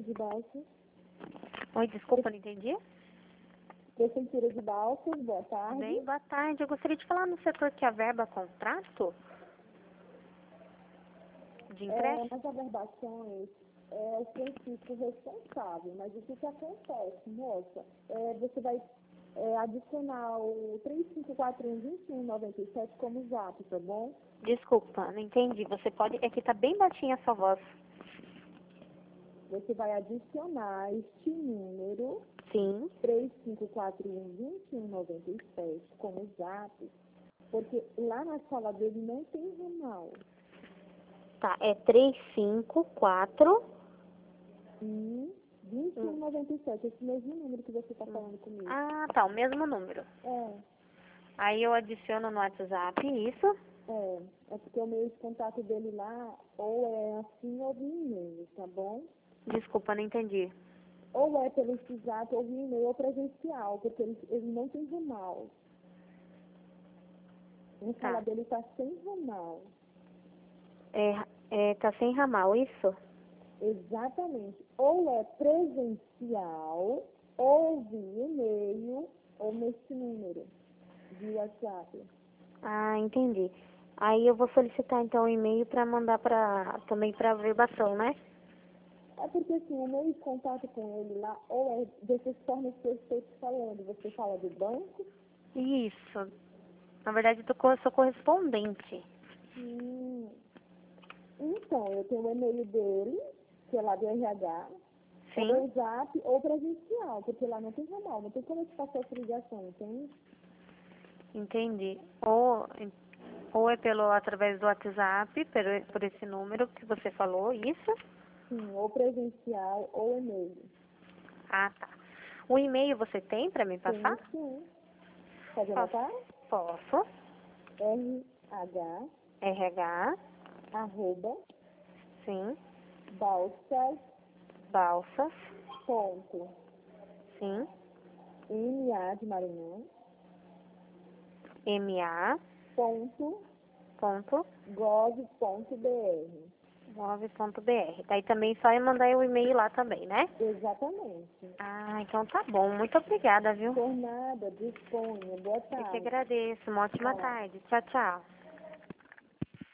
de Balsas. Oi, desculpa, não entendi. Prefeitura de Balsas, boa tarde. Bem, boa tarde. Eu gostaria de falar no setor que averba contrato de empréstimo. Nas averbações, o Francisco responsável, mas o que acontece, moça? Você vai adicionar o 3541-2197 como zap, tá bom? Desculpa, não entendi. Você pode... É que tá bem baixinha a sua voz. Você vai adicionar este número, Sim. 3541-2197, como zap, porque lá na sala dele não tem ramal. Tá, é 354... 2197, esse mesmo número que você está falando comigo. Ah, tá, o mesmo número. Aí eu adiciono no WhatsApp isso. É porque o meio de contato dele lá, ou é assim ou via e-mail, tá bom? Desculpa, não entendi. Ou é pelo WhatsApp ou via e-mail ou presencial, porque ele não tem ramal. A sala dele está sem ramal. Tá sem ramal, isso? Exatamente. Ou é presencial, ou via e-mail, ou nesse número de WhatsApp. Ah, entendi. Aí eu vou solicitar então um e-mail para mandar também para averbação, né? É porque assim, o meio de contato com ele lá, ou é dessas formas que eu estou te falando, você fala do banco. Isso. Na verdade, eu sou correspondente. Então, eu tenho o e-mail dele, que é lá do RH, Sim. ou zap, ou presencial, porque lá não tem ramal, não tem como eu te passar essa ligação, entende? Entendi. Ou é através do WhatsApp, por esse número que você falou, isso? Sim, ou presencial, ou e-mail. Ah, tá. O e-mail você tem para me passar? Sim. Pode anotar? Posso. RH, RH, arroba, sim. balsas, Balsas, ponto, sim. MA de Maranhão, MA, ponto, ponto, gov.br. gov.br. Daí também só é mandar o e-mail lá também, né? Exatamente. Ah, então tá bom. Muito obrigada, viu? Por nada, disponha. Boa Eu que tarde. agradeço. Uma ótima Tchau. tarde. Tchau, tchau.